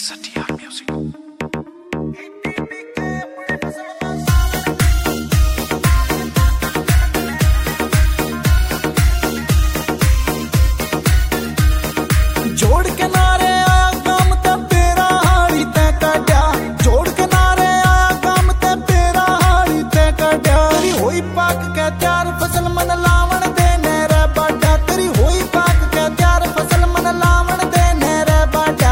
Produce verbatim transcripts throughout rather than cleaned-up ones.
Satya Music. जोड़ के नारे आया काम ते तेरा हाड़ी ते काट्या जोड़ के नारे आया काम ते तेरा हाड़ी ते काट्या तेरी होई पाक के त्यार फसल मन लावण देने रे बाटा तेरी होई पाक के त्यार फसल मन लावण देने रे बाटा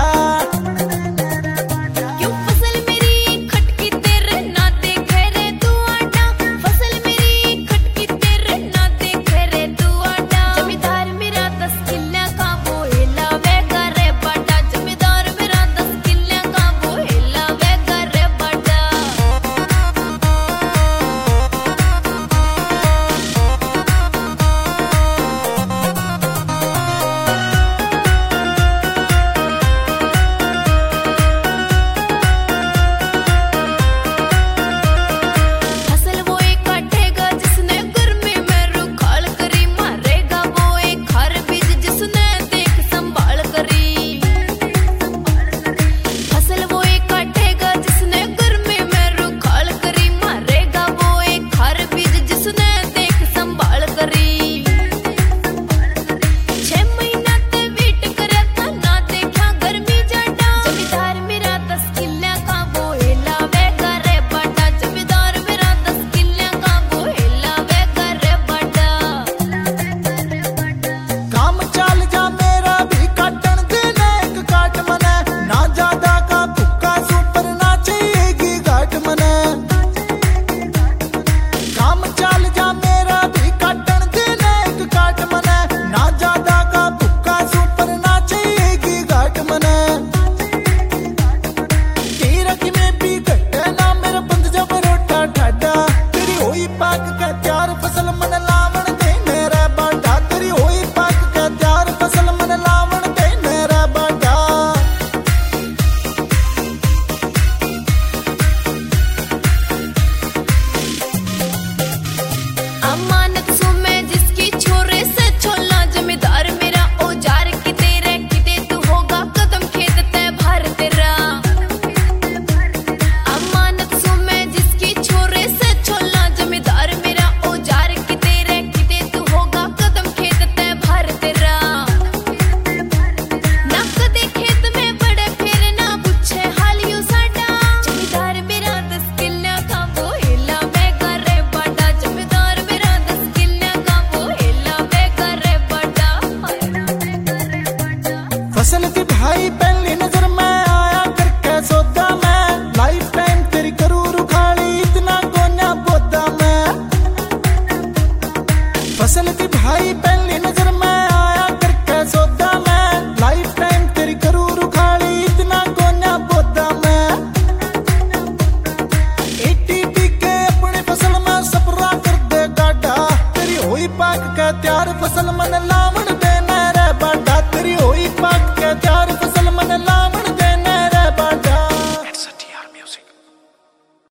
क्यों फसल मेरी खटकी तेरे ना देखे रे तू आटा फसल मेरी खटकी तेरे ना देखे रे तू आटा जमींदार मेरा दस किल्ले का बोला वे करे बाटा जमींदार मेरा दस किल्ले का बोला वे करे बाटा फसल वो एक काटेगा जिसने गर्मी में रुखाल करी मारेगा वो एक हर बीज जिसने देख संभाल करी फसल वो एक काटेगा जिसने गर्मी में रुखाल करी मारेगा वो एक हर बीज जिसने देख संभाल करी छह महीना ते वेट करया था ना देखा गर्मी जाटा जमींदार मेरा दस किल्ले का बोला वे करे बाटा जमींदार मेरा दस किल्ले का बोला वे करे बाटा काम चाल जा मेरा भी काटन देने एक काट मने ना ज्यादा का भुक्का सुपर ना चाहिएगी घाट मने काम चाल जा मेरा भी काटन देने एक काट मने ना ज्यादा का भुक्का सुपर ना चाहिएगी घाट मने तीरक में भी घटे ना मेरा बंद जब रोटा ठाडा तेरी होई पाक का त्यार फसल मन लावण देने रे बाटा तेरी होई पाक का त्यार फसल मन लावण देने रे बाटा अमानत सो मैं जिसकी छोरे से छोला जमींदार मेरा औजार की तेरे किते तू होगा कदम खेत ते भर तेरा अमानत सो मैं जिसकी छोरे से छोला जमींदार मेरा औजार की तेरे किते तू होगा कदम खेत ते भर तेरा ना कदे खेत में बड़े फिर ना पूछे हालियो साडा जमींदार मेरा दस किल्ले का बोला वे करे बाटा जमींदार मेरा दस किल्ले का बोला वे करे बाटा फसल की भाई पहली नजर में आया करके सौदा मैं लाइफ टाइम तेरी करूँ रुखाली इतना कोना बोदा मैं फसल की भाई पहली नजर में आया करके सौदा मैं लाइफ टाइम तेरी करूँ रुखाली इतना कोना बोदा मैं एटीपी के अपनी फसल में सपरा कर दे गाड़ा तेरी होई पाक का त्यार फसल मन लावण देना रे बाटा तेरी होई पाक का त्यार